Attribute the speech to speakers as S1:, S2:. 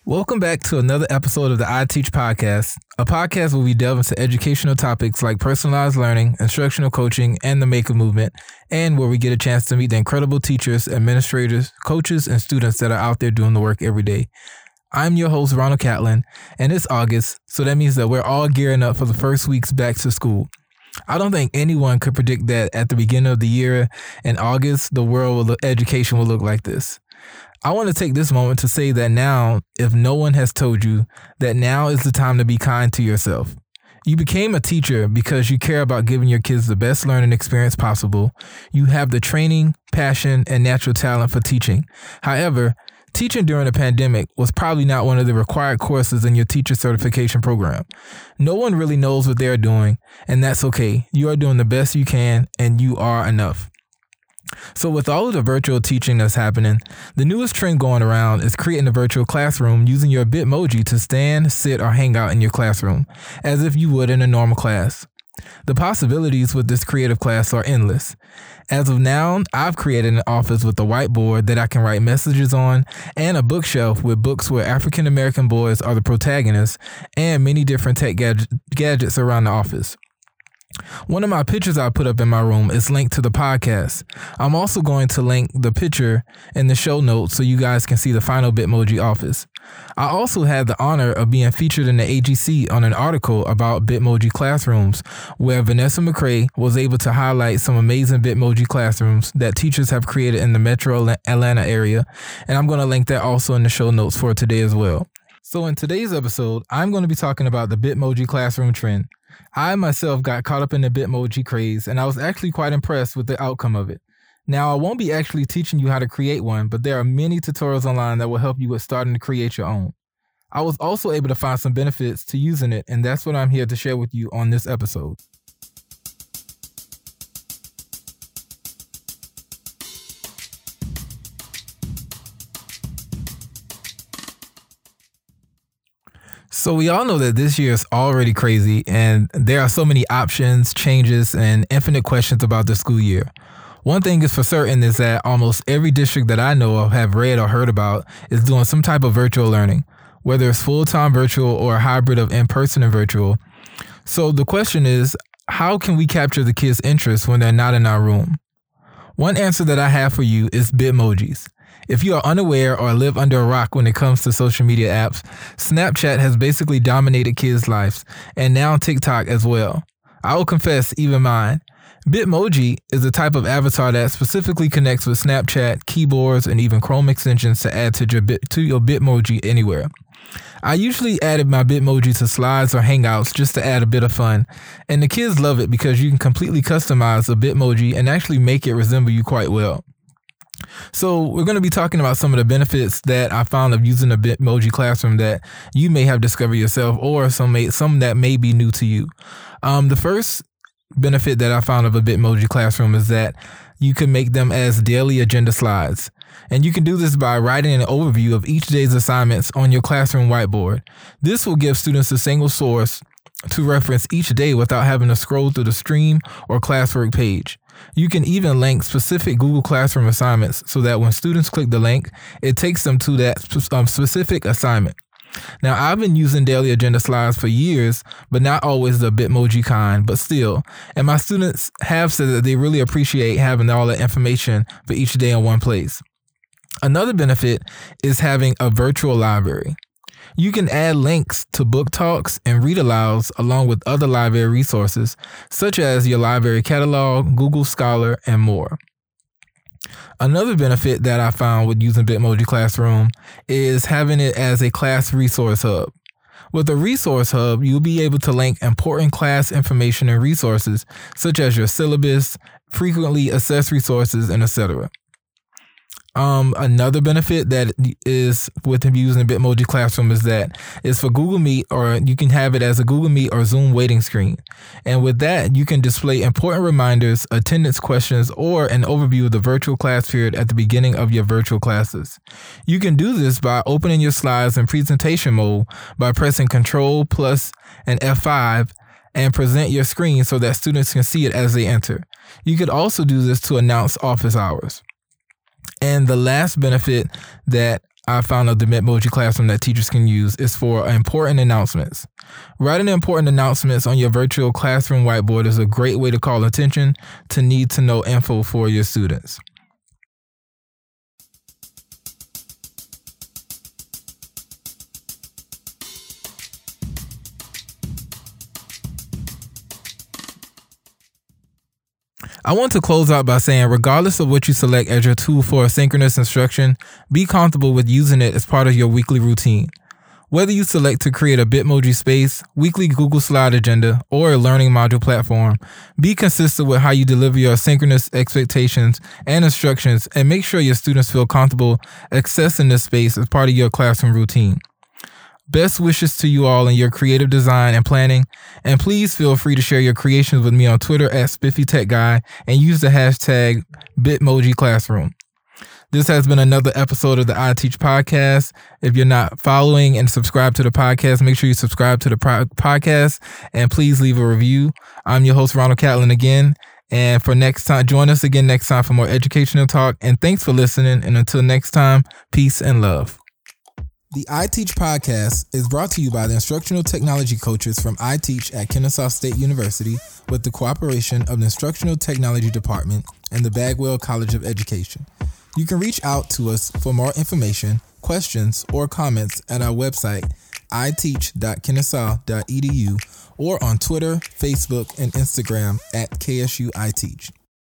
S1: Welcome back to another episode of the I Teach podcast, a podcast where we delve into educational topics like personalized learning, instructional coaching, and the Maker movement, and where we get a chance to meet the incredible teachers, administrators, coaches, and students that are out there doing the work every day. I'm your host, Ronald Catlin, and it's August, so that means that we're all gearing up for the first weeks back to school. I don't think anyone could predict that at the beginning of the year in August, the world of education will look like this. I want to take this moment to say that now, if no one has told you, that now is the time to be kind to yourself. You became a teacher because you care about giving your kids the best learning experience possible. You have the training, passion, and natural talent for teaching. However, teaching during the pandemic was probably not one of the required courses in your teacher certification program. No one really knows what they're doing, and that's okay. You are doing the best you can, and you are enough. So with all of the virtual teaching that's happening, the newest trend going around is creating a virtual classroom using your Bitmoji to stand, sit, or hang out in your classroom, as if you would in a normal class. The possibilities with this creative class are endless. As of now, I've created an office with a whiteboard that I can write messages on and a bookshelf with books where African American boys are the protagonists and many different tech gadgets around the office. One of my pictures I put up in my room is linked to the podcast. I'm also going to link the picture in the show notes so you guys can see the final Bitmoji office. I also had the honor of being featured in the AGC on an article about Bitmoji classrooms, where Vanessa McCray was able to highlight some amazing Bitmoji classrooms that teachers have created in the metro Atlanta area, and I'm going to link that also in the show notes for today as well. So in today's episode, I'm going to be talking about the Bitmoji classroom trend. I myself got caught up in the Bitmoji craze, and I was actually quite impressed with the outcome of it. Now, I won't be actually teaching you how to create one, but there are many tutorials online that will help you with starting to create your own. I was also able to find some benefits to using it, and that's what I'm here to share with you on this episode. So we all know that this year is already crazy, and there are so many options, changes, and infinite questions about the school year. One thing is for certain is that almost every district that I know of, have read or heard about, is doing some type of virtual learning, whether it's full-time virtual or a hybrid of in-person and virtual. So the question is, how can we capture the kids' interest when they're not in our room? One answer that I have for you is Bitmojis. If you are unaware or live under a rock when it comes to social media apps, Snapchat has basically dominated kids' lives, and now TikTok as well. I will confess, even mine. Bitmoji is a type of avatar that specifically connects with Snapchat, keyboards, and even Chrome extensions to add to your Bitmoji anywhere. I usually added my Bitmoji to slides or hangouts just to add a bit of fun, and the kids love it because you can completely customize a Bitmoji and actually make it resemble you quite well. So we're going to be talking about some of the benefits that I found of using a Bitmoji classroom that you may have discovered yourself, or some that may be new to you. The first benefit that I found of a Bitmoji classroom is that you can make them as daily agenda slides. And you can do this by writing an overview of each day's assignments on your classroom whiteboard. This will give students a single source to reference each day without having to scroll through the stream or classwork page. You can even link specific Google Classroom assignments so that when students click the link, it takes them to that specific assignment. Now, I've been using daily agenda slides for years, but not always the Bitmoji kind, but still. And my students have said that they really appreciate having all that information for each day in one place. Another benefit is having a virtual library. You can add links to book talks and read alouds along with other library resources, such as your library catalog, Google Scholar, and more. Another benefit that I found with using Bitmoji Classroom is having it as a class resource hub. With a resource hub, you'll be able to link important class information and resources, such as your syllabus, frequently assessed resources, and etc. Another benefit that is with using Bitmoji Classroom is that it's for Google Meet, or you can have it as a Google Meet or Zoom waiting screen. And with that, you can display important reminders, attendance questions, or an overview of the virtual class period at the beginning of your virtual classes. You can do this by opening your slides in presentation mode by pressing Control plus and F5 and present your screen so that students can see it as they enter. You could also do this to announce office hours. And the last benefit that I found of the Bitmoji Classroom that teachers can use is for important announcements. Writing important announcements on your virtual classroom whiteboard is a great way to call attention to need-to-know info for your students. I want to close out by saying, regardless of what you select as your tool for asynchronous instruction, be comfortable with using it as part of your weekly routine. Whether you select to create a Bitmoji space, weekly Google Slide agenda, or a learning module platform, be consistent with how you deliver your asynchronous expectations and instructions, and make sure your students feel comfortable accessing this space as part of your classroom routine. Best wishes to you all in your creative design and planning, and please feel free to share your creations with me on Twitter at SpiffyTechGuy and use the hashtag BitmojiClassroom. This has been another episode of the iTeach podcast. If you're not following and subscribe to the podcast, make sure you subscribe to the podcast and please leave a review. I'm your host, Ronald Catlin, again. And for next time, join us again next time for more educational talk. And thanks for listening. And until next time, peace and love. The iTeach podcast is brought to you by the instructional technology coaches from iTeach at Kennesaw State University with the cooperation of the Instructional Technology Department and the Bagwell College of Education. You can reach out to us for more information, questions, or comments at our website, iteach.kennesaw.edu, or on Twitter, Facebook, and Instagram at KSU iTeach.